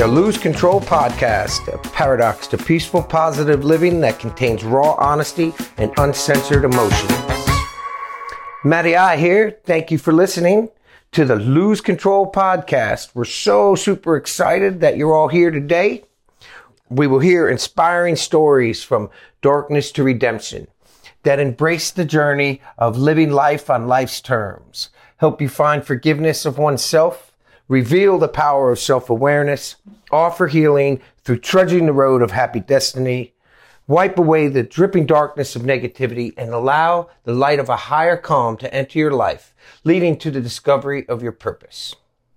the Lose Control Podcast, a paradox to peaceful, positive living that contains raw honesty and uncensored emotions. Matty I here. Thank you for listening to the Lose Control Podcast. We're so super excited that you're all here today. We will hear inspiring stories from darkness to redemption that embrace the journey of living life on life's terms, help you find forgiveness of oneself, reveal the power of self-awareness, offer healing through trudging the road of happy destiny, wipe away the dripping darkness of negativity, and allow the light of a higher calm to enter your life, leading to the discovery of your purpose.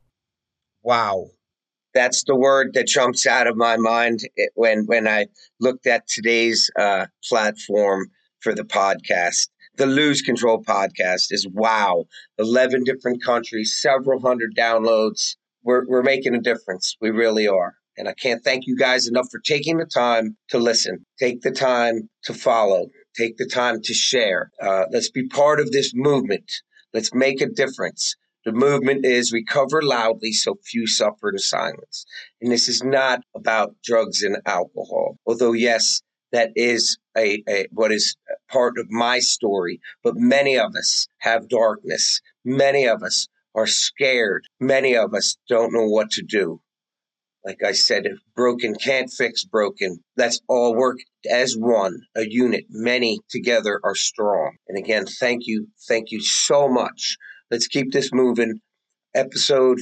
Wow. That's the word that jumps out of my mind when I looked at today's platform for the podcast. The Lose Control Podcast is wow. 11 different countries, several hundred downloads. We're making a difference. We really are. And I can't thank you guys enough for taking the time to listen. Take the time to follow. Take the time to share. Let's be part of this movement. Let's make a difference. The movement is recover loudly so few suffer in silence. And this is not about drugs and alcohol. Although, yes, that is what is part of my story. But many of us have darkness. Many of us are scared. Many of us don't know what to do. Like I said, if broken can't fix broken, let's all work as one, a unit. Many together are strong. And again, thank you. Thank you so much. Let's keep this moving. Episode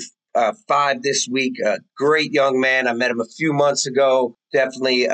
5 this week. A great young man. I met him a few months ago. Definitely,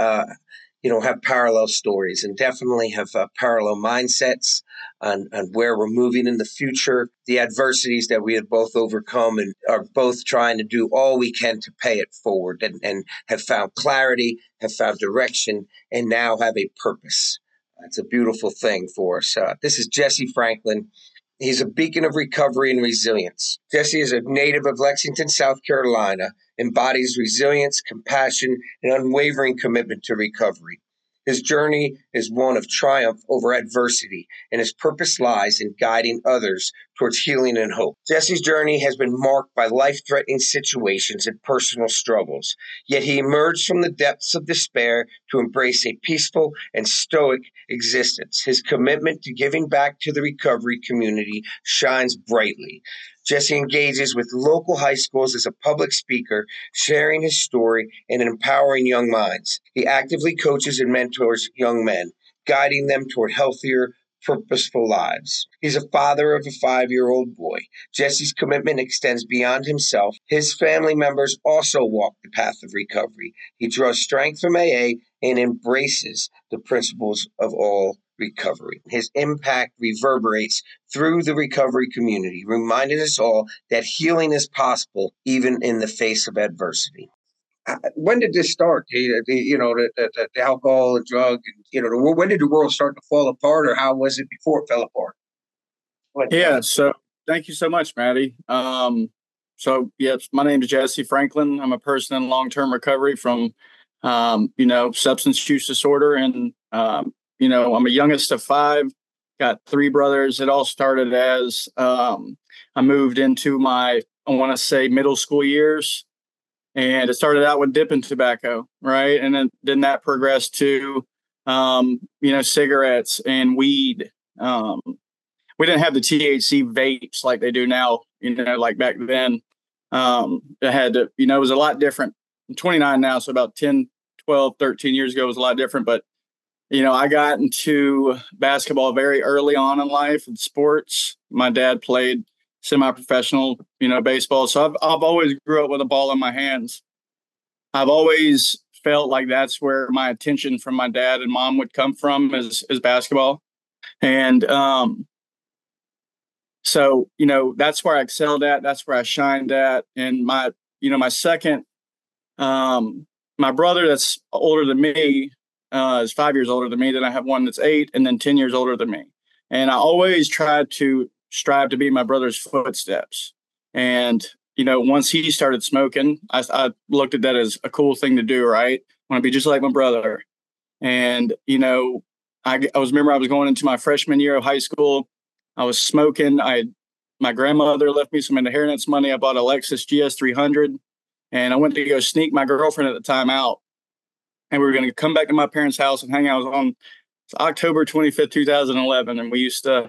have parallel stories and definitely have parallel mindsets on where we're moving in the future, the adversities that we have both overcome and are both trying to do all we can to pay it forward and have found clarity, have found direction, and now have a purpose. It's a beautiful thing for us. This is Jesse Franklin. He's a beacon of recovery and resilience. Jesse is a native of Lexington, South Carolina, embodies resilience, compassion, and unwavering commitment to recovery. His journey is one of triumph over adversity, and his purpose lies in guiding others towards healing and hope. Jesse's journey has been marked by life-threatening situations and personal struggles, yet he emerged from the depths of despair to embrace a peaceful and stoic existence. His commitment to giving back to the recovery community shines brightly. Jesse engages with local high schools as a public speaker, sharing his story and empowering young minds. He actively coaches and mentors young men, guiding them toward healthier, purposeful lives. He's a father of a 5-year-old boy. Jesse's commitment extends beyond himself. His family members also walk the path of recovery. He draws strength from AA and embraces the principles of all recovery. His impact reverberates through the recovery community, reminding us all that healing is possible even in the face of adversity. When did this start? The alcohol and drug, when did the world start to fall apart, or how was it before it fell apart? So thank you so much, Matty. My name is Jesse Franklin. I'm a person in long-term recovery from, substance use disorder. And, I'm a youngest of 5, got 3 brothers. It all started as I moved into my, middle school years. And it started out with dipping tobacco, right? And then that progressed to, cigarettes and weed. We didn't have the THC vapes like they do now, like back then. It had to, it was a lot different. I'm 29 now, so about 10, 12, 13 years ago, it was a lot different. But, I got into basketball very early on in life and sports. My dad played semi-professional, baseball. So I've always grew up with a ball in my hands. I've always felt like that's where my attention from my dad and mom would come from is basketball. And that's where I excelled at. That's where I shined at. And my second, my brother that's older than me is 5 years older than me. Then I have one that's 8 and then 10 years older than me. And I always tried to strive to be my brother's footsteps. And, once he started smoking, I looked at that as a cool thing to do, right? I want to be just like my brother. And, I remember I was going into my freshman year of high school. I was smoking. My grandmother left me some hairnets money. I bought a Lexus GS 300 And I went to go sneak my girlfriend at the time out. And we were going to come back to my parents' house and hang out. It was on October 25th, 2011. And we used to,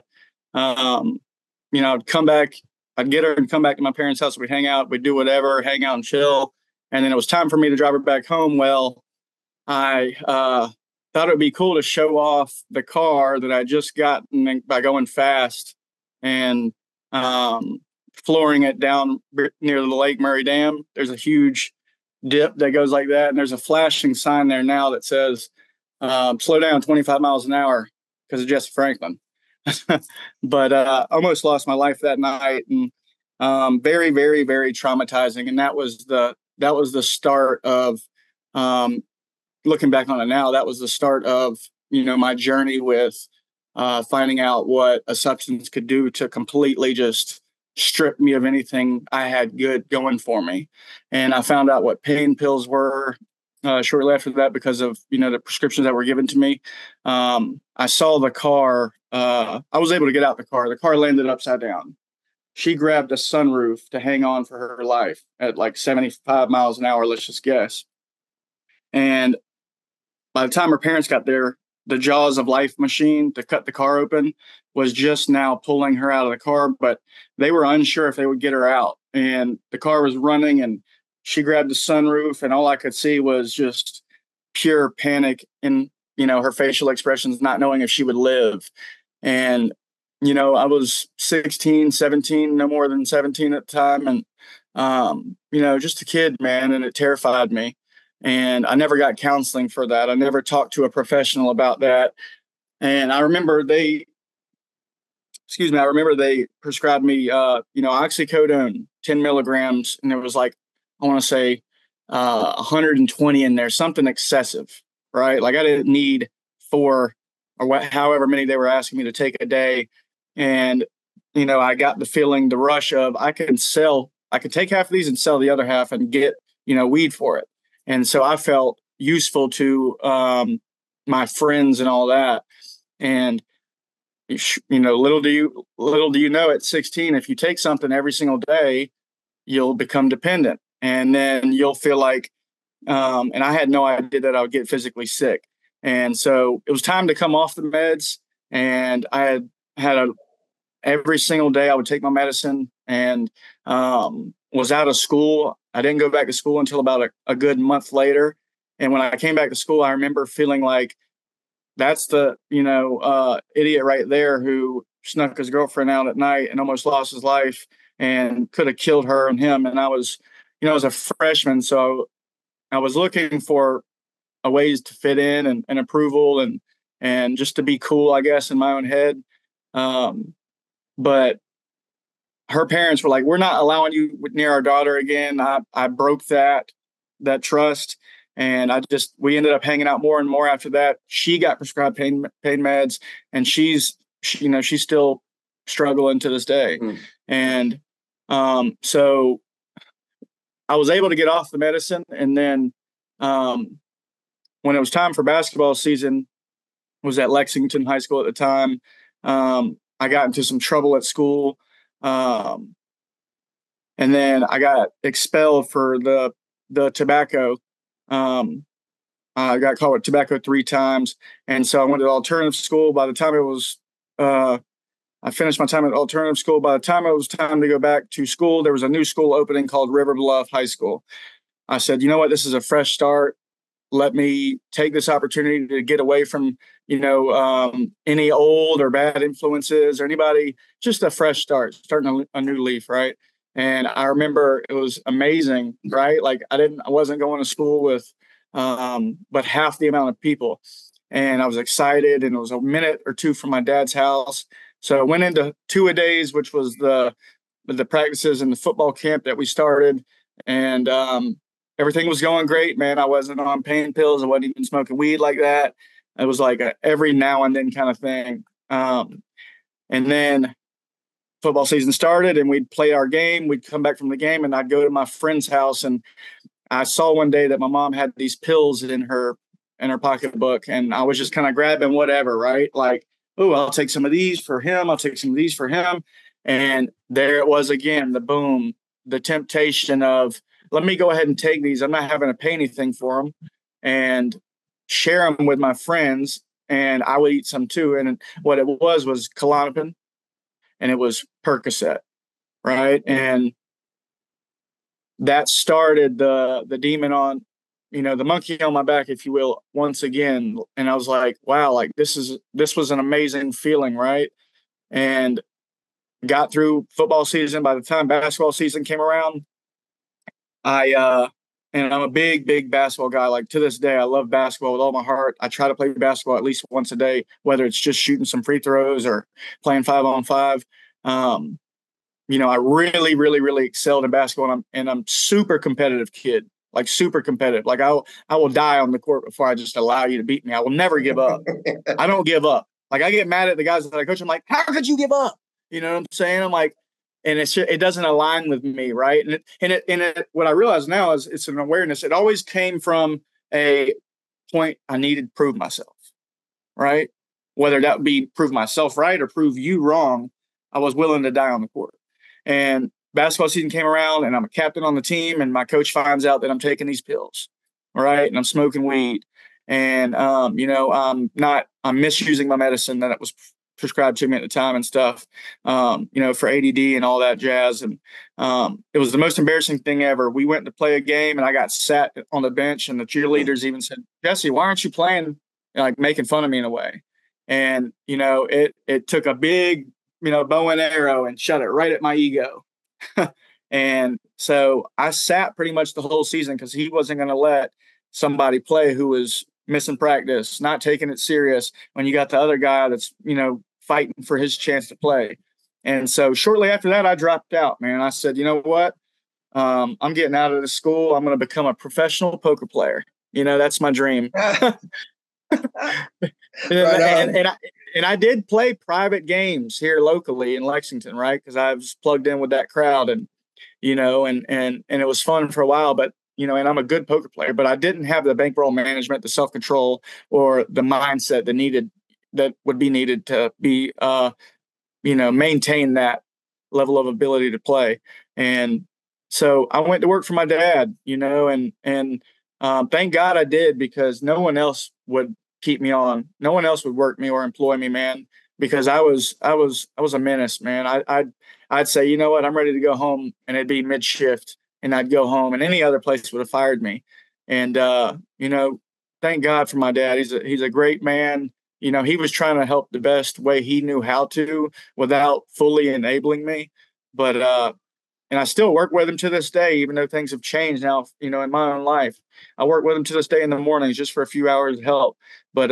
I'd come back, I'd get her and come back to my parents' house. We'd hang out, we'd do whatever, hang out and chill. And then it was time for me to drive her back home. Well, I thought it would be cool to show off the car that I just got by going fast and flooring it down near the Lake Murray Dam. There's a huge dip that goes like that. And there's a flashing sign there now that says, slow down 25 miles an hour because of Jesse Franklin. But almost lost my life that night, and very, very, very traumatizing. And that was the start of, looking back on it now, that was the start of, my journey with finding out what a substance could do to completely just strip me of anything I had good going for me. And I found out what pain pills were shortly after that because of, the prescriptions that were given to me. I saw the car. I was able to get out the car. The car landed upside down. She grabbed a sunroof to hang on for her life at like 75 miles an hour, let's just guess. And by the time her parents got there, the Jaws of Life machine to cut the car open was just now pulling her out of the car, but they were unsure if they would get her out. And the car was running, and she grabbed the sunroof, and all I could see was just pure panic in, her facial expressions, not knowing if she would live. And, I was 16, 17, no more than 17 at the time. And, just a kid, man. And it terrified me. And I never got counseling for that. I never talked to a professional about that. And I remember they prescribed me, oxycodone, 10 milligrams. And it was like, I want to say 120 in there, something excessive, right? Like I didn't need 4 or however many they were asking me to take a day. And, I got the rush of I could take half of these and sell the other half and get, weed for it. And so I felt useful to my friends and all that. And, little do you know at 16, if you take something every single day, you'll become dependent. And then you'll feel like, and I had no idea that I would get physically sick. And so it was time to come off the meds. And I had every single day I would take my medicine and was out of school. I didn't go back to school until about a good month later. And when I came back to school, I remember feeling like that's the, idiot right there who snuck his girlfriend out at night and almost lost his life and could have killed her and him. And I was, I was a freshman. So I was looking for ways to fit in and approval and just to be cool, I guess, in my own head. But her parents were like, we're not allowing you near our daughter again. I broke that trust. And we ended up hanging out more and more after that. She got prescribed pain meds, and she's still struggling to this day. And so I was able to get off the medicine. And then when it was time for basketball season, was at Lexington High School at the time. I got into some trouble at school. And then I got expelled for the tobacco. I got caught with tobacco 3 times. And so I went to alternative school. By the time it was, I finished my time at alternative school. By the time it was time to go back to school, there was a new school opening called River Bluff High School. I said, you know what, this is a fresh start. Let me take this opportunity to get away from, any old or bad influences or anybody, just a fresh start, starting a new leaf. Right. And I remember it was amazing, right? Like I wasn't going to school with, but half the amount of people. And I was excited, and it was a minute or two from my dad's house. So I went into 2-a-days, which was the practices and the football camp that we started. And, everything was going great, man. I wasn't on pain pills. I wasn't even smoking weed like that. It was like a every now and then kind of thing. And then football season started, and we'd play our game. We'd come back from the game, and I'd go to my friend's house. And I saw one day that my mom had these pills in her pocketbook, and I was just kind of grabbing whatever, right? Like, oh, I'll take some of these for him. I'll take some of these for him. And there it was again, the boom, the temptation of let me go ahead and take these. I'm not having to pay anything for them, and share them with my friends. And I would eat some too. And what it was Klonopin, and it was Percocet, right? And that started the demon on, the monkey on my back, if you will, once again. And I was like, wow, like this was an amazing feeling, right? And got through football season. By the time basketball season came around, and I'm a big basketball guy. Like to this day, I love basketball with all my heart. I try to play basketball at least once a day, whether it's just shooting some free throws or playing 5-on-5. I really excelled in basketball, and I'm super competitive kid, like super competitive. Like I will die on the court before I just allow you to beat me. I will never give up. I don't give up. Like I get mad at the guys that I coach. I'm like, how could you give up? You know what I'm saying? I'm like, and it doesn't align with me, right? And what I realize now is it's an awareness. It always came from a point I needed to prove myself, right? Whether that would be prove myself right or prove you wrong, I was willing to die on the court. And basketball season came around, and I'm a captain on the team, and my coach finds out that I'm taking these pills, right? And I'm smoking weed, and I'm misusing my medicine that was prescribed to me at the time and stuff, for ADD and all that jazz. And it was the most embarrassing thing ever. We went to play a game, and I got sat on the bench, and the cheerleaders even said, "Jesse, why aren't you playing?" Like making fun of me in a way. And it took a big bow and arrow and shot it right at my ego. And so I sat pretty much the whole season because he wasn't going to let somebody play who was missing practice, not taking it serious, when you got the other guy that's, fighting for his chance to play. And so shortly after that, I dropped out, man. I said, you know what? I'm getting out of the school. I'm going to become a professional poker player. That's my dream. And I did play private games here locally in Lexington, right? Because I was plugged in with that crowd, and and it was fun for a while. But and I'm a good poker player, but I didn't have the bankroll management, the self control, or the mindset that would be needed to be maintain that level of ability to play. And so I went to work for my dad, and thank God I did, because no one else would keep me on. No one else would work me or employ me, man, because I was a menace, man. I'd say, you know what, I'm ready to go home, and it'd be mid shift, and I'd go home, and any other place would have fired me. And thank God for my dad. He's a great man. He was trying to help the best way he knew how to without fully enabling me. But and I still work with him to this day, even though things have changed now, in my own life. I work with him to this day in the mornings just for a few hours of help. But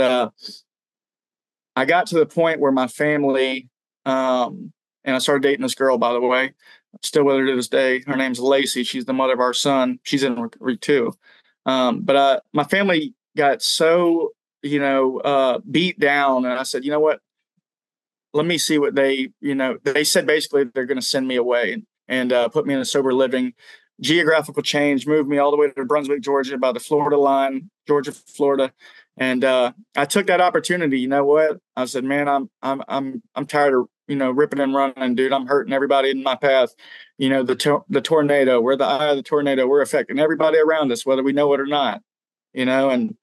I got to the point where my family, and I started dating this girl, by the way, I'm still with her to this day. Her name's Lacey. She's the mother of our son. She's in recovery too. But my family got so, beat down. And I said, you know what? Let me see what they said basically they're going to send me away and put me in a sober living. Geographical change, moved me all the way to Brunswick, Georgia, by the Florida line, Georgia, Florida. And I took that opportunity. You know what? I said, man, I'm tired of, ripping and running, dude. I'm hurting everybody in my path. The tornado, we're the eye of the tornado. We're affecting everybody around us, whether we know it or not, and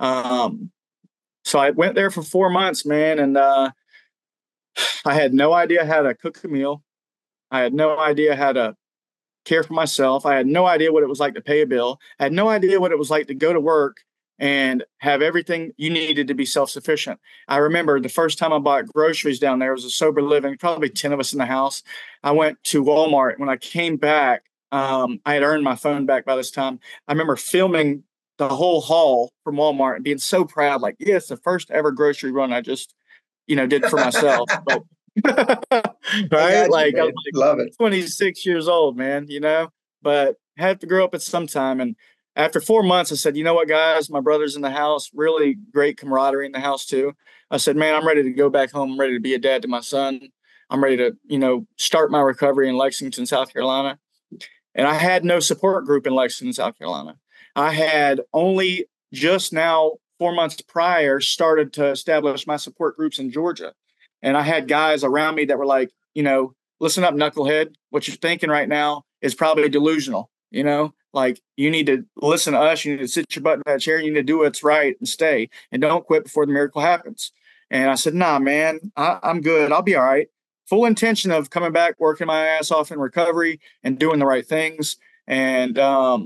so I went there for 4 months, man. And I had no idea how to cook a meal. I had no idea how to care for myself. I had no idea what it was like to pay a bill. I had no idea what it was like to go to work and have everything you needed to be self-sufficient. I remember the first time I bought groceries down there, it was a sober living, probably 10 of us in the house. I went to Walmart. When I came back, I had earned my phone back by this time. I remember filming the whole haul from Walmart and being so proud, like, yeah, it's the first ever grocery run I just, did for myself. But right? Like, I was love it. 26 years old, man, but had to grow up at some time. And after 4 months, I said, you know what, guys, my brother's in the house, really great camaraderie in the house too. I said, man, I'm ready to go back home. I'm ready to be a dad to my son. I'm ready to, start my recovery in Lexington, South Carolina. And I had no support group in Lexington, South Carolina. I had only just now, 4 months prior, started to establish my support groups in Georgia. And I had guys around me that were like, listen up, knucklehead. What you're thinking right now is probably delusional. Like, you need to listen to us. You need to sit your butt in that chair. You need to do what's right and stay, and don't quit before the miracle happens. And I said, nah, man, I'm good. I'll be all right. Full intention of coming back, working my ass off in recovery and doing the right things. And,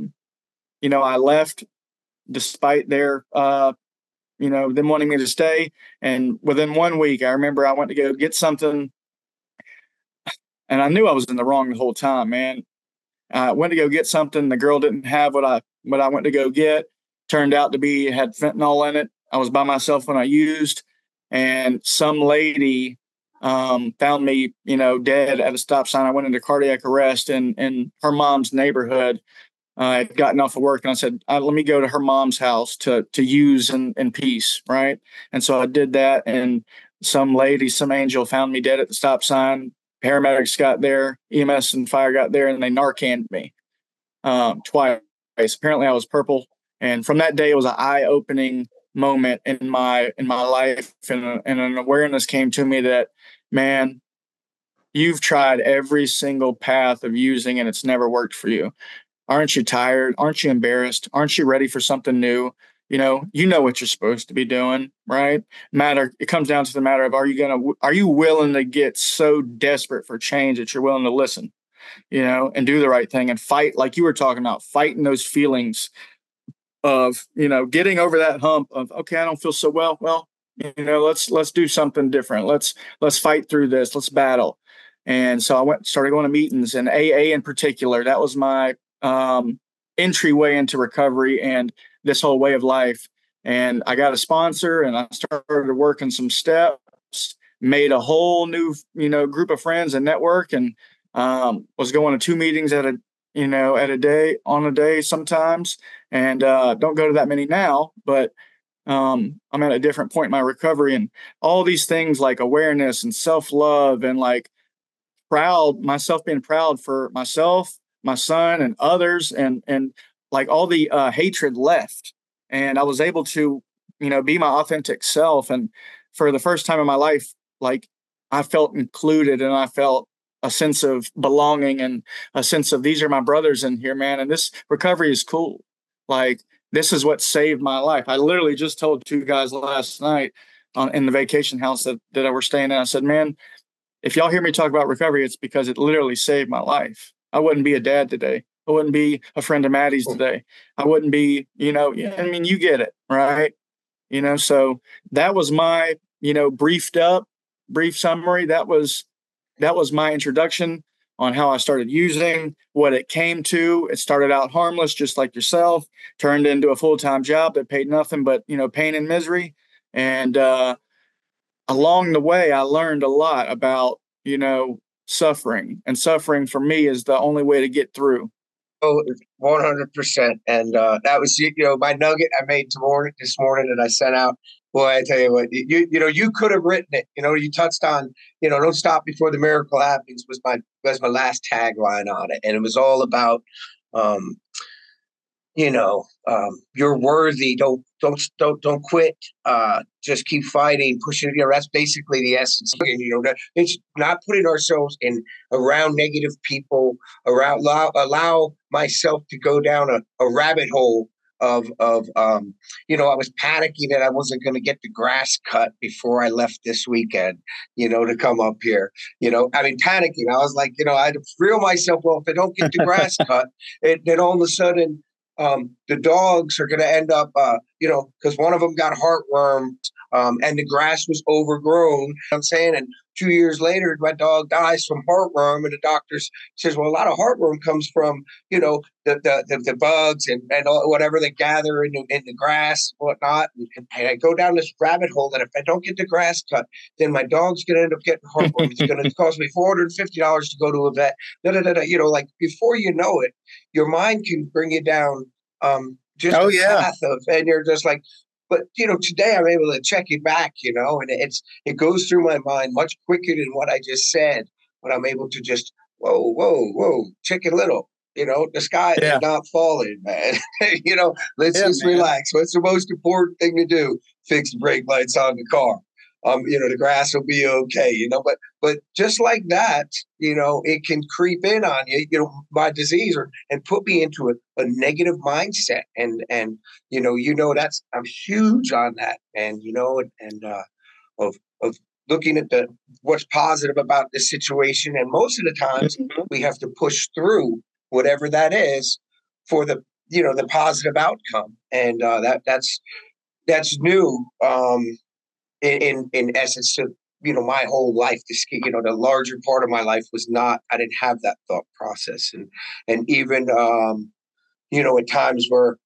I left despite their, them wanting me to stay. And within 1 week, I remember I went to go get something, and I knew I was in the wrong the whole time, man. I went to go get something. The girl didn't have what I went to go get. Turned out to be had fentanyl in it. I was by myself when I used, and some lady found me, dead at a stop sign. I went into cardiac arrest in her mom's neighborhood. I had gotten off of work, and I said, let me go to her mom's house to use in peace, right? And so I did that, and some lady, some angel found me dead at the stop sign. Paramedics got there, EMS and fire got there, and they Narcaned me twice. Apparently I was purple. And from that day, it was an eye-opening moment in my life. And an awareness came to me that, man, you've tried every single path of using, and it's never worked for you. Aren't you tired? Aren't you embarrassed? Aren't you ready for something new? You know what you're supposed to be doing, right? It comes down to the matter of, are you willing to get so desperate for change that you're willing to listen, and do the right thing and fight, like you were talking about, fighting those feelings of, getting over that hump of, okay, I don't feel so well. Well, let's do something different. Let's fight through this. Let's battle. And so I started going to meetings, and AA in particular. That was my entryway into recovery and this whole way of life. And I got a sponsor, and I started working some steps, made a whole new, group of friends and network, and was going to 2 meetings on a day sometimes. And don't go to that many now, but I'm at a different point in my recovery, and all these things like awareness and self-love and like being proud for myself, my son, and others, and like all the hatred left. And I was able to, be my authentic self. And for the first time in my life, like, I felt included, and I felt a sense of belonging and a sense of, these are my brothers in here, man. And this recovery is cool. Like, this is what saved my life. I literally just told 2 guys last night in the vacation house that I were staying in. I said, man, if y'all hear me talk about recovery, it's because it literally saved my life. I wouldn't be a dad today. I wouldn't be a friend of Maddie's today. I wouldn't be, you get it, right? So that was my, brief summary. That was my introduction on how I started using, what it came to. It started out harmless, just like yourself, turned into a full-time job that paid nothing but, pain and misery. And along the way, I learned a lot about, suffering. And suffering for me is the only way to get through. Oh, 100%. And that was, my nugget I made this morning that I sent out. Boy, I tell you what, you could have written it. You touched on, don't stop before the miracle happens was my last tagline on it. And it was all about, you're worthy. Don't quit. Just keep fighting, pushing. That's basically the essence. It's not putting ourselves around negative people, allow myself to go down a rabbit hole of I was panicking that I wasn't going to get the grass cut before I left this weekend, to come up here. Panicking. I was like, I had to reel myself, well, if I don't get the grass cut, then all of a sudden, the dogs are going to end up, because one of them got heartworm, and the grass was overgrown. I'm saying, and 2 years later, my dog dies from heartworm, and the doctor says, well, a lot of heartworm comes from, the bugs and whatever they gather in the grass, and whatnot. And I go down this rabbit hole that if I don't get the grass cut, then my dog's going to end up getting heartworm. It's going to cost me $450 to go to a vet. Like before you know it, your mind can bring you down path of, and you're just like, but today I'm able to check it back, and it goes through my mind much quicker than what I just said. But I'm able to just whoa, Chicken Little, the sky is not falling, man. Let's just relax. What's the most important thing to do? Fix the brake lights on the car. the grass will be okay, but just like that, it can creep in on you, my disease and put me into a negative mindset. And, that's, I'm huge on that. And, of, of looking at what's positive about the situation. And most of the times we have to push through whatever that is for the positive outcome. And, that's new. In essence to my whole life, the larger part of my life was not, I didn't have that thought process. And even at times where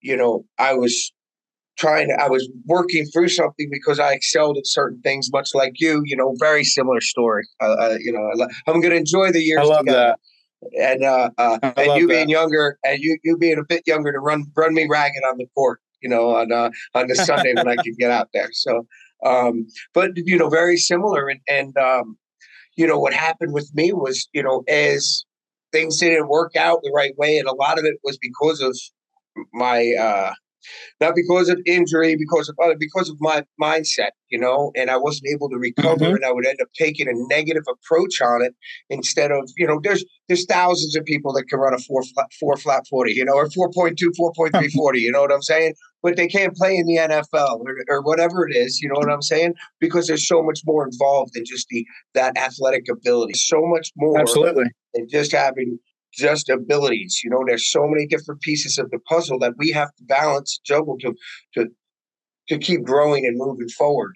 I was working through something because I excelled at certain things, much like you, very similar story. I'm going to enjoy the years I love together. That. And you being younger, and you being a bit younger, to run me ragged on the court, on the Sunday when I could get out there. So, but very similar. And what happened with me was, as things didn't work out the right way, and a lot of it was because of my not because of injury, because of my mindset, and I wasn't able to recover, and I would end up taking a negative approach on it instead of, there's thousands of people that can run a four flat 40, or 4.2, 4.3 40, you know what I'm saying? But they can't play in the NFL or whatever it is, you know what I'm saying? Because there's so much more involved than just that athletic ability, so much more. Absolutely. Than just having just abilities. There's so many different pieces of the puzzle that we have to balance, juggle to keep growing and moving forward.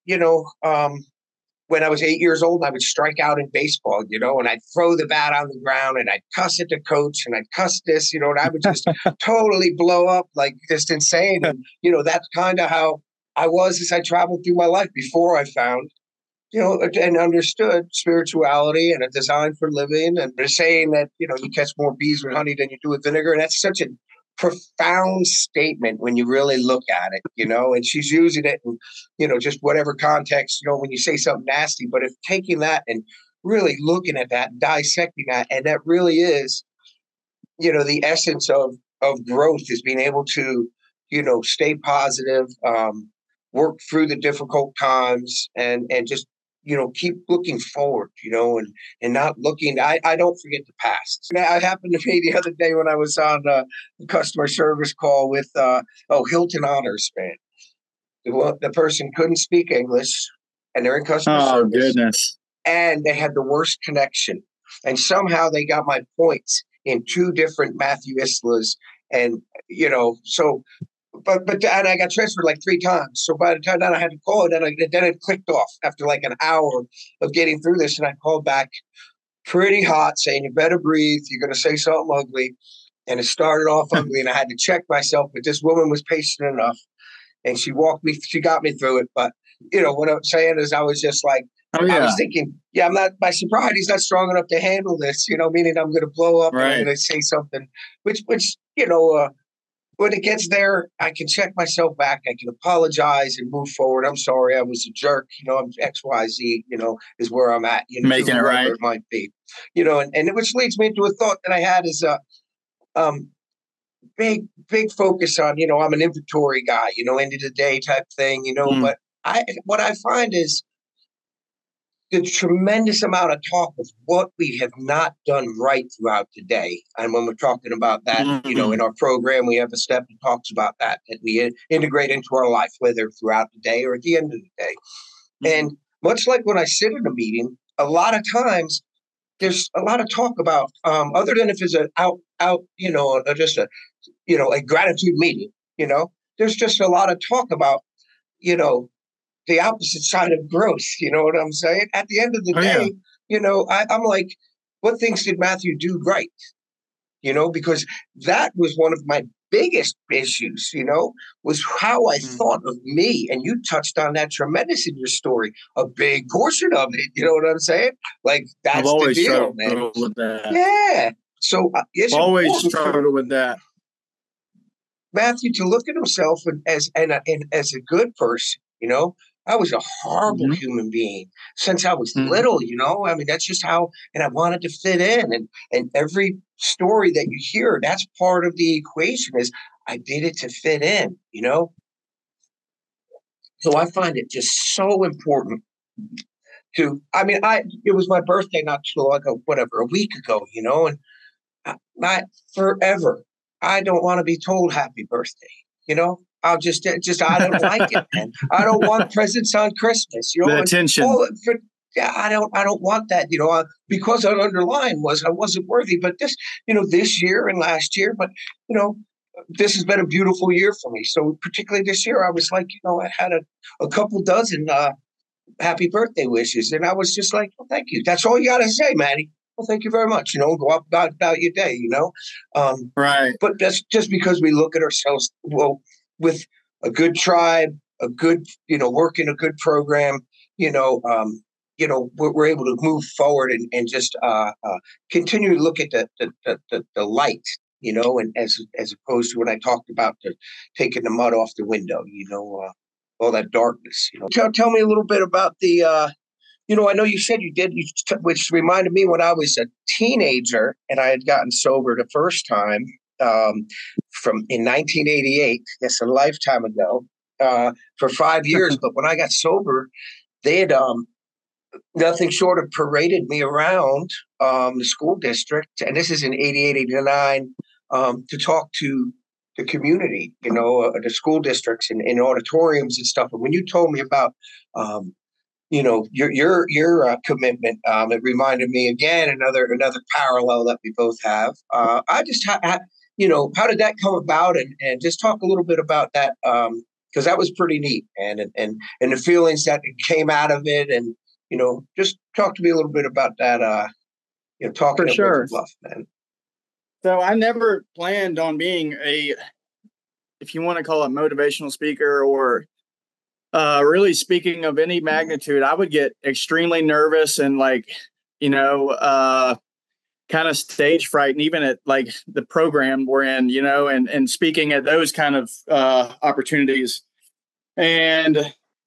When I was 8 years old, I would strike out in baseball, and I'd throw the bat on the ground and I'd cuss at the coach and I'd cuss this, and I would just totally blow up, like just insane. And, that's kind of how I was as I traveled through my life before I found and understood spirituality and a design for living. And they're saying that, you catch more bees with honey than you do with vinegar. And that's such a profound statement when you really look at it, and she's using it in, just whatever context, when you say something nasty, but if taking that and really looking at that, dissecting that, and that really is, the essence of growth is being able to, stay positive, work through the difficult times and just, keep looking forward, and not looking. I don't forget the past. I happened to be the other day when I was on a customer service call with, Hilton Honors, man. The person couldn't speak English and they're in customer service. Oh, goodness. And they had the worst connection. And somehow they got my points in two different Matthew Islas. And, so But and I got transferred like 3 times. So by the time that I had to call it, then it clicked off after like an hour of getting through this. And I called back pretty hot saying, you better breathe. You're going to say something ugly. And it started off ugly and I had to check myself. But this woman was patient enough and she got me through it. But, what I'm saying is I was just like, I was thinking, my sobriety's not strong enough to handle this, meaning I'm going to blow up and I'm going to say something, which, when it gets there, I can check myself back. I can apologize and move forward. I'm sorry, I was a jerk. I'm XYZ, is where I'm at. Making it right. It might be, and which leads me to a thought that I had is big focus on, I'm an inventory guy, end of the day type thing, but what I find is the tremendous amount of talk of what we have not done right throughout the day. And when we're talking about that, in our program, we have a step that talks about that we integrate into our life, whether throughout the day or at the end of the day. And much like when I sit in a meeting, a lot of times there's a lot of talk about, other than if it's just a gratitude meeting, there's just a lot of talk about, the opposite side of growth. You know what I'm saying? At the end of the day, I'm like, what things did Matthew do right? Because that was one of my biggest issues, was how I thought of me. And you touched on that tremendous in your story, a big portion of it. You know what I'm saying? Like, that's the deal, man. With that. Yeah. So it's always struggled with that. Matthew, to look at himself as a good person, I was a horrible human being since I was little, I mean, that's just how, and I wanted to fit in. And every story that you hear, that's part of the equation is I did it to fit in, So I find it just so important it was my birthday not too long ago, a week ago, and not forever. I don't want to be told happy birthday, I'll just, I don't like it, man. I don't want presents on Christmas, The attention. Yeah, I don't want that, because an underlying was I wasn't worthy. But this year and last year, but this has been a beautiful year for me. So particularly this year, I was like, I had a couple dozen happy birthday wishes, and I was just like, well, thank you. That's all you got to say, Maddie. Well, thank you very much. Go up about your day. Right. But that's just because we look at ourselves with a good tribe, a good working a good program. We're able to move forward and just continue to look at the light, and as opposed to when I talked about taking the mud off the window, all that darkness. Tell me a little bit about the, I know you said you did, which reminded me when I was a teenager and I had gotten sober the first time in 1988. That's a lifetime ago, for 5 years. But when I got sober, they had nothing short of paraded me around the school district, and this is in 88, 89, to talk to the community, the school districts and auditoriums and stuff. And when you told me about, your commitment, it reminded me again another parallel that we both have. I just, how did that come about, and just talk a little bit about that, because that was pretty neat, and the feelings that came out of it, and just talk to me a little bit about that. Talking for sure, Bluff, man. So I never planned on being if you want to call it motivational speaker or really speaking of any magnitude. I would get extremely nervous and kind of stage frightened, even at like the program we're in, and speaking at those kind of opportunities. And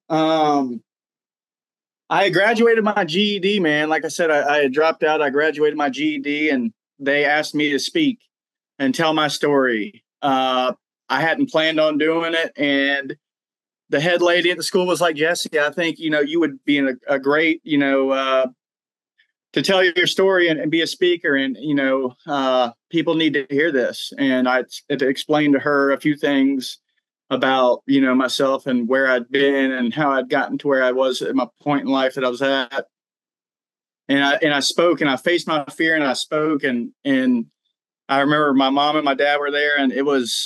I graduated my GED, man. Like I said, I had dropped out. I graduated my GED, and they asked me to speak and tell my story. I hadn't planned on doing it. And the head lady at the school was like, Jesse, I think, you would be in a great, to tell your story and be a speaker. And, people need to hear this. And I had to explain to her a few things about, myself and where I'd been and how I'd gotten to where I was at my point in life that I was at. And I spoke, and I faced my fear, and I spoke, and I remember my mom and my dad were there, and it was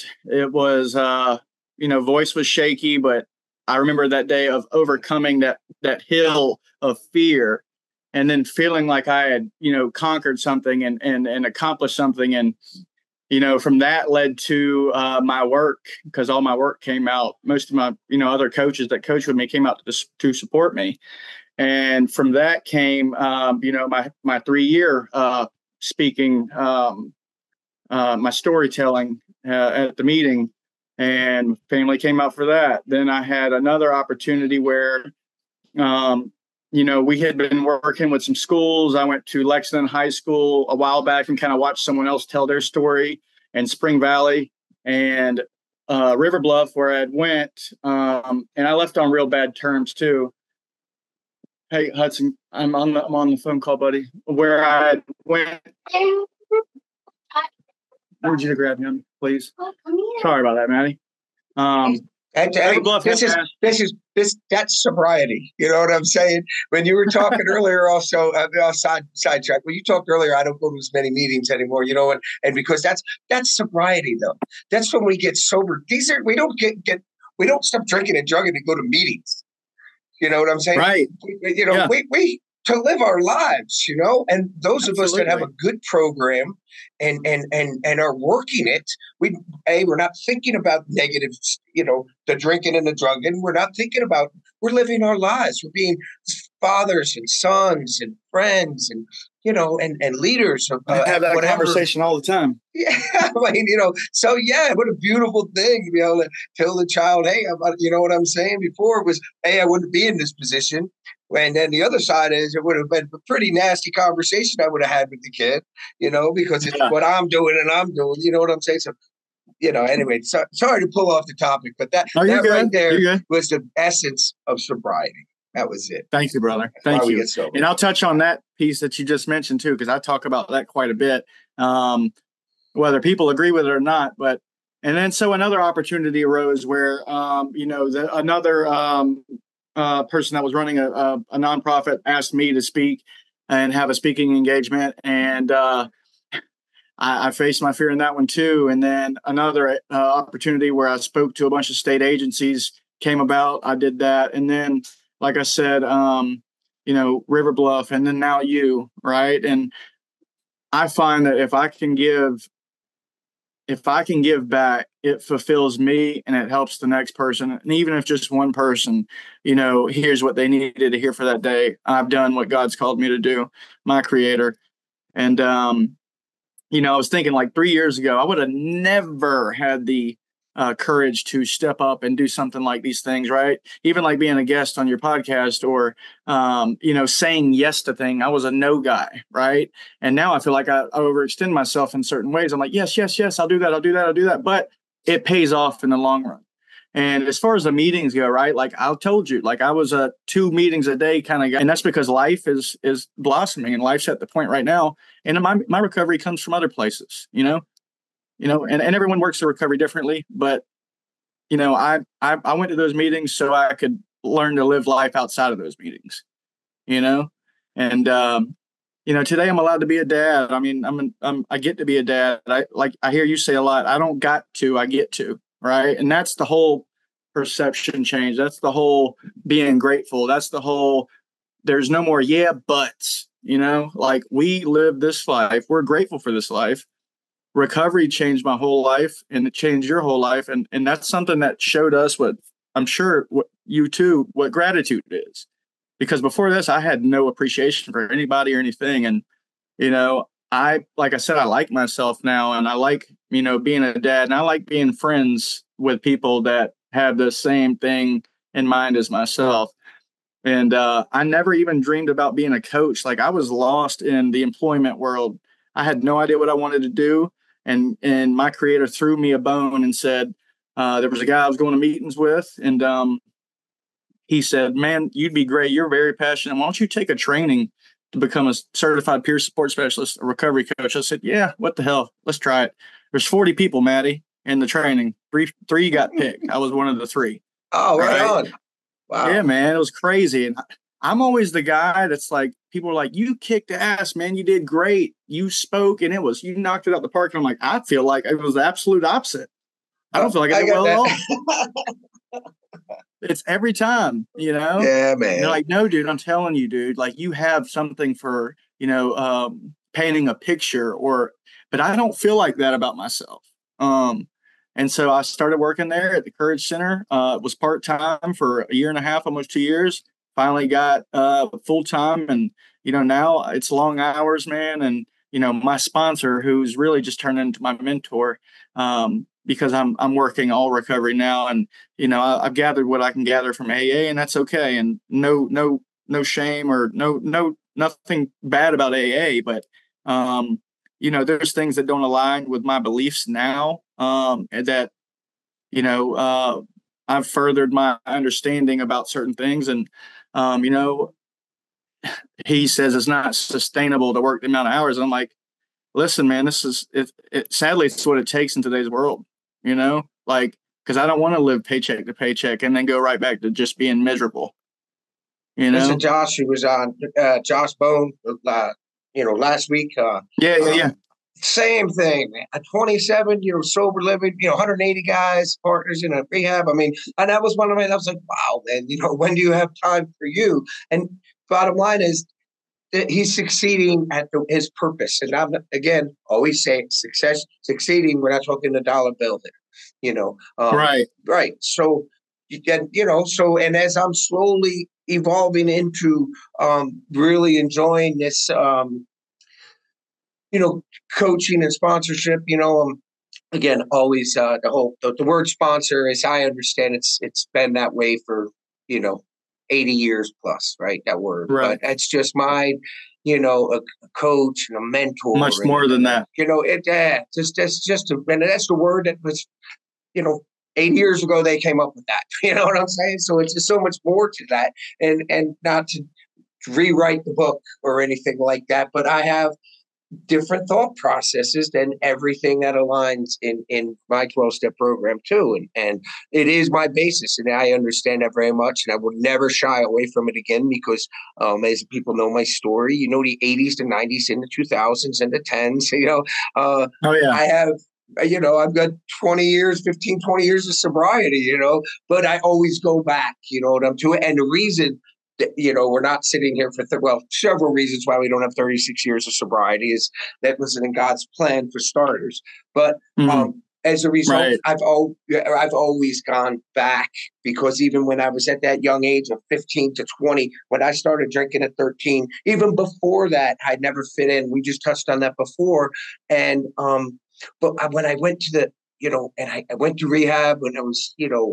voice was shaky, but I remember that day of overcoming that hill of fear, and then feeling like I had, conquered something and accomplished something. And, from that led to my work, because all my work came out. Most of my, other coaches that coach with me came out to support me. And from that came, my 3-year speaking, my storytelling at the meeting, and family came out for that. Then I had another opportunity where, we had been working with some schools. I went to Lexington High School a while back and kind of watched someone else tell their story, and Spring Valley and River Bluff, where I went. And I left on real bad terms too. Hey, Hudson, I'm on the phone call, buddy. Where I went. I need you to grab him, please. Sorry about that, Maddie. That's sobriety. You know what I'm saying? When you were talking earlier, also sidetrack. When you talked earlier, I don't go to as many meetings anymore. And because that's sobriety, though. That's when we get sober. We don't stop drinking and drugging to go to meetings. You know what I'm saying? Right. We to live our lives, and those of us that have a good program and are working it, we're not thinking about negative, the drinking and the drugging. We're not thinking about, we're living our lives. We're being fathers and sons and friends and, and leaders. I have that conversation all the time. Yeah. What a beautiful thing to be able to tell the child, hey, you know what I'm saying? Before it was, hey, I wouldn't be in this position. And then the other side is, it would have been a pretty nasty conversation I would have had with the kid, because it's what I'm doing and I'm doing, you know what I'm saying? So Anyway, sorry to pull off the topic, but that right there was the essence of sobriety. That was it. Thank you, brother. Thank you. And I'll touch on that piece that you just mentioned too, because I talk about that quite a bit, whether people agree with it or not. And then so another opportunity arose where, another person that was running a nonprofit asked me to speak and have a speaking engagement. And I faced my fear in that one too. And then another opportunity where I spoke to a bunch of state agencies came about. I did that. And then, like I said, River Bluff, and then now you, right? And I find that if I can give back, it fulfills me and it helps the next person. And even if just one person, hears what they needed to hear for that day, I've done what God's called me to do, my creator. And, I was thinking like 3 years ago, I would have never had the courage to step up and do something like these things, right? Even like being a guest on your podcast or, saying yes to things. I was a no guy, right? And now I feel like I overextend myself in certain ways. I'm like, yes, I'll do that. But it pays off in the long run. And as far as the meetings go, right? Like I told you, like I was a 2 meetings a day kind of guy. And that's because life is blossoming and life's at the point right now. And my recovery comes from other places, and everyone works their recovery differently, but I went to those meetings so I could learn to live life outside of those meetings, and today I'm allowed to be a dad. I mean, I get to be a dad. I hear you say a lot. I don't got to, I get to, right? And that's the whole perception change. That's the whole being grateful. That's the whole, there's no more buts, like we live this life. We're grateful for this life. Recovery changed my whole life and it changed your whole life. And that's something that showed us what you too, what gratitude is. Because before this, I had no appreciation for anybody or anything. And, like I said, I like myself now and I like, being a dad and I like being friends with people that have the same thing in mind as myself. And I never even dreamed about being a coach. Like I was lost in the employment world. I had no idea what I wanted to do. And my creator threw me a bone and said, there was a guy I was going to meetings with. And he said, man, you'd be great. You're very passionate. Why don't you take a training to become a certified peer support specialist, a recovery coach? I said, yeah, what the hell? Let's try it. There's 40 people, Maddie, in the training. Three got picked. I was one of the 3. Oh, right on. Wow. Yeah, man, it was crazy. And I'm always the guy that's like, people are like, you kicked ass, man. You did great. You spoke and you knocked it out the park. And I'm like, I feel like it was the absolute opposite. I don't feel like I did well at all. It's every time, Yeah, man. They're like, no, dude, I'm telling you, dude, like you have something for, painting a picture but I don't feel like that about myself. And so I started working there at the Courage Center. It was part-time for a year and a half, almost 2 years. Finally got full-time. And, now it's long hours, man. And, my sponsor, who's really just turned into my mentor, because I'm working all recovery now. And, I've gathered what I can gather from AA, and that's okay. And no shame or nothing bad about AA. But, there's things that don't align with my beliefs now, and that, I've furthered my understanding about certain things. And, he says it's not sustainable to work the amount of hours. And I'm like, listen, man, this is sadly, it's what it takes in today's world, because I don't want to live paycheck to paycheck and then go right back to just being miserable. Listen, Josh, who was on Josh Bone, last week. Yeah. Same thing, man. At 27, sober living, 180 guys, partners in a rehab. I mean, and that was one of my, I was like, wow, man, when do you have time for you? And bottom line is that he's succeeding at his purpose. And I'm, again, always saying succeeding. We're not talking the dollar bill there, Right. Right. So you get, and as I'm slowly evolving into really enjoying this, coaching and sponsorship, again, always the word sponsor, as I understand, it's been that way for, 80 years plus, right? That word. Right. But it's just my, a coach and a mentor. Much more than that. And that's the word that was, 8 years ago they came up with that. You know what I'm saying? So it's just so much more to that, and not to rewrite the book or anything like that, but I have different thought processes than everything that aligns in my 12-step program too. And it is my basis, and I understand that very much, and I will never shy away from it again, because as people know my story, the 80s, the 90s, and the 2000s, and the 10s, Oh yeah. I have, I've got 20 years of sobriety, but I always go back, to it. And the reason that, we're not sitting here for, several reasons why we don't have 36 years of sobriety is that wasn't in God's plan, for starters. But as a result, Right. I've always gone back, because even when I was at that young age of 15 to 20, when I started drinking at 13, even before that, I'd never fit in. We just touched on that before. And, but when I went to and I went to rehab when I was,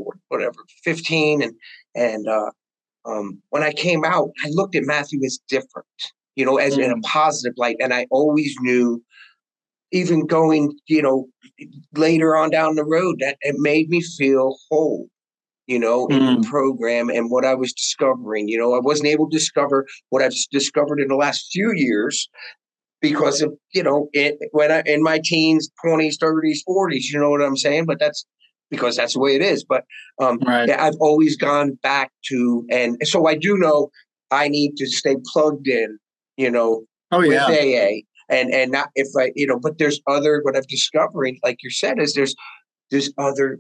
15, and when I came out, I looked at Matthew as different, as in a positive light. And I always knew, even going, later on down the road, that it made me feel whole, in the program and what I was discovering. I wasn't able to discover what I've discovered in the last few years, because of, in my teens, 20s, 30s, 40s, you know what I'm saying? But that's because that's the way it is. But Right. yeah, I've always gone back to, and so I do know I need to stay plugged in, Oh with yeah. AA, and not if I, but there's other, what I've discovered, like you said, is there's other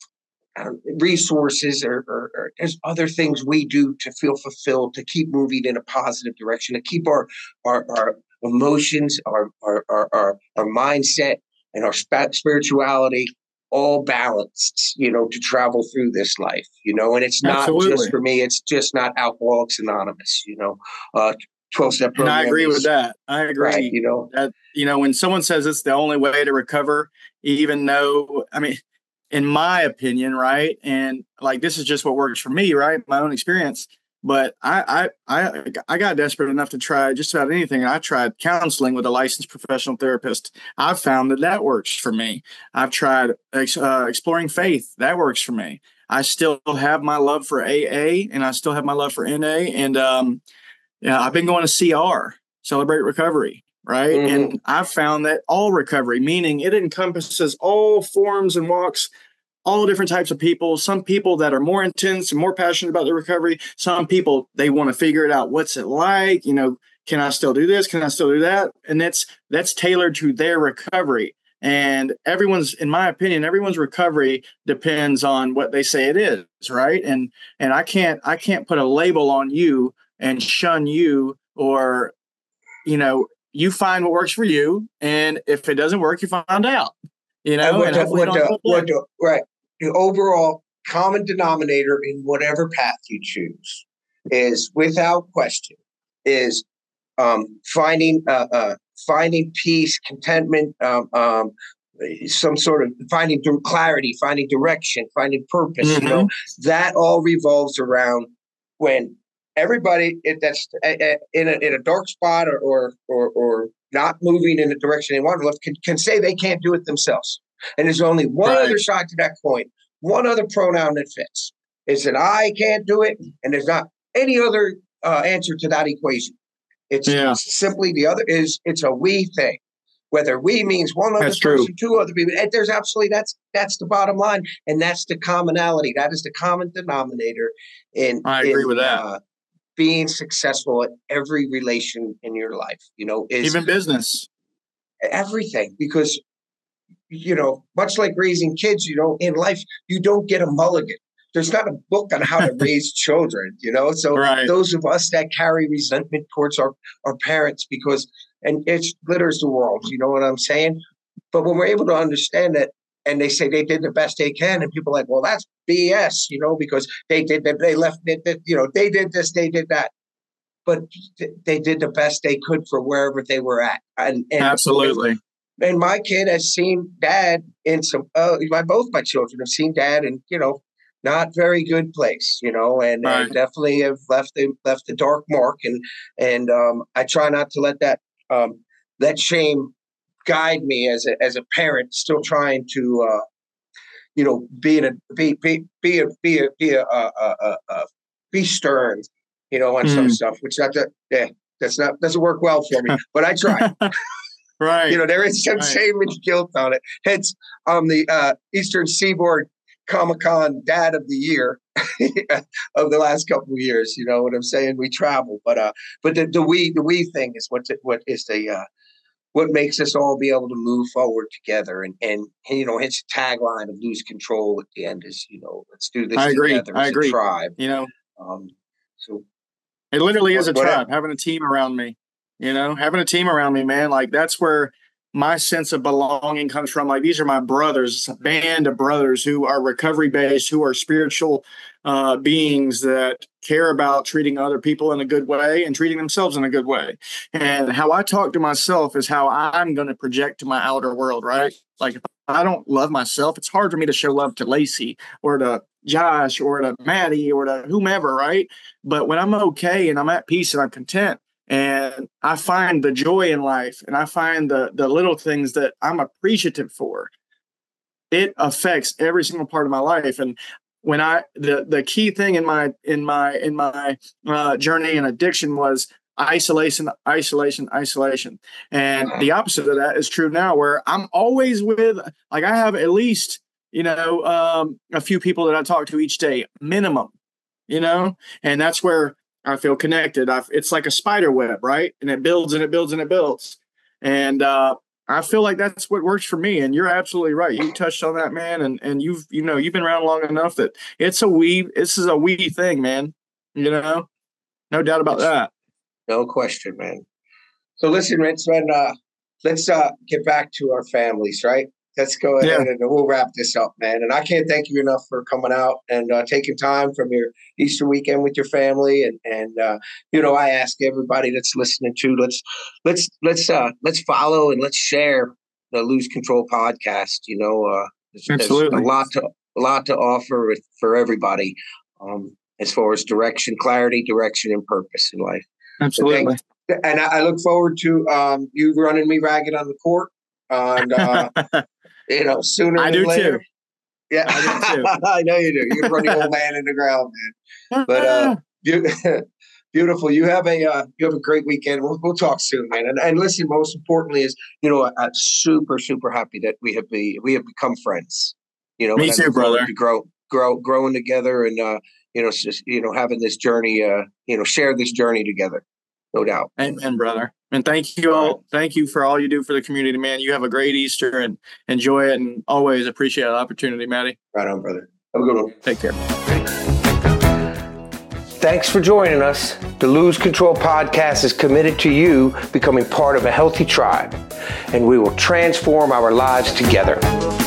resources, or there's other things we do to feel fulfilled, to keep moving in a positive direction, to keep our emotions, our mindset, and our spirituality all balanced, to travel through this life, and it's not Absolutely. just for me. It's just not Alcoholics Anonymous, 12-step program. And I agree with that. I agree. Right, that, when someone says it's the only way to recover, even though, in my opinion, right, and like, this is just what works for me, right, my own experience. But I got desperate enough to try just about anything. I tried counseling with a licensed professional therapist. I've found that works for me. I've tried exploring faith. That works for me. I still have my love for AA, and I still have my love for NA. And I've been going to CR, Celebrate Recovery, right? Mm-hmm. And I've found that all recovery, meaning it encompasses all forms and walks, all different types of people. Some people that are more intense and more passionate about their recovery. Some people, they want to figure it out. What's it like? Can I still do this? Can I still do that? And that's tailored to their recovery. And in my opinion, everyone's recovery depends on what they say it is, right? And I can't put a label on you and shun you, or, you find what works for you. And if it doesn't work, you find out, right. The overall common denominator in whatever path you choose is, without question, is finding peace, contentment, some sort of finding clarity, finding direction, finding purpose. Mm-hmm. That all revolves around when everybody that's in a dark spot, or not moving in the direction they want to live, can say they can't do it themselves. And there's only one Right. other side to that coin, one other pronoun that fits. It's that I can't do it, and there's not any other answer to that equation. It's simply the other is, it's a we thing. Whether we means one other person, two other people, and there's absolutely, that's the bottom line, and that's the commonality. That is the common denominator I agree with that. Being successful at every relation in your life, is even business, everything. Because much like raising kids, in life, you don't get a mulligan. There's not a book on how to raise children, So right. Those of us that carry resentment towards our parents, and it glitters the world, you know what I'm saying? But when we're able to understand that, and they say they did the best they can, and people are like, well, that's BS, because they did that, they left it, they did this, they did that. But they did the best they could for wherever they were at. And absolutely. And my kid has seen dad in some, both my children have seen dad in, not very good place, and definitely have left a dark mark, and I try not to let that shame guide me as a parent, still trying to be stern, on some stuff, which doesn't work well for me, but I try. Right. There is some shame and guilt on it. Hence, I'm the Eastern Seaboard Comic-Con Dad of the Year of the last couple of years. You know what I'm saying? We travel, but the we thing is what makes us all be able to move forward together. And his tagline of "Lose Control" at the end is, let's do this together as a tribe. So it literally is a tribe. Having a team around me. Man, like that's where my sense of belonging comes from. Like, these are my brothers, it's a band of brothers who are recovery based, who are spiritual beings that care about treating other people in a good way and treating themselves in a good way. And how I talk to myself is how I'm going to project to my outer world, right? Like, if I don't love myself, it's hard for me to show love to Lacey or to Josh or to Maddie or to whomever, right? But when I'm okay and I'm at peace and I'm content, and I find the joy in life, and I find the little things that I'm appreciative for, it affects every single part of my life. And when the key thing in my journey in addiction was isolation. And the opposite of that is true now, where I'm always with, like, I have at least, a few people that I talk to each day, minimum, and that's where I feel connected. It's like a spider web, right? And it builds and it builds and it builds. And I feel like that's what works for me. And you're absolutely right. You touched on that, man. And you've been around long enough that this is a we thing, man. No doubt about that. No question, man. So listen, Vince, let's get back to our families, right? Let's go ahead and we'll wrap this up, man. And I can't thank you enough for coming out and taking time from your Easter weekend with your family. And I ask everybody that's listening to, let's follow and let's share the Lose Control podcast. There's a lot to offer for everybody, as far as clarity, direction, and purpose in life. Absolutely. And I look forward to you running me ragged on the court. And sooner than later. Too. Yeah, I do too. I know you do. You run the old man in the ground, man. But beautiful. You have a great weekend. We'll talk soon, man. And listen, most importantly is, I'm super, super happy that we have become friends. Me too, brother. Growing together, and having this journey. Share this journey together. No doubt. Amen, brother. And thank you all. Thank you for all you do for the community, man. You have a great Easter and enjoy it, and always appreciate the opportunity, Maddie. Right on, brother. Have a good one. Take care. Thanks for joining us. The Lose Control podcast is committed to you becoming part of a healthy tribe, and we will transform our lives together.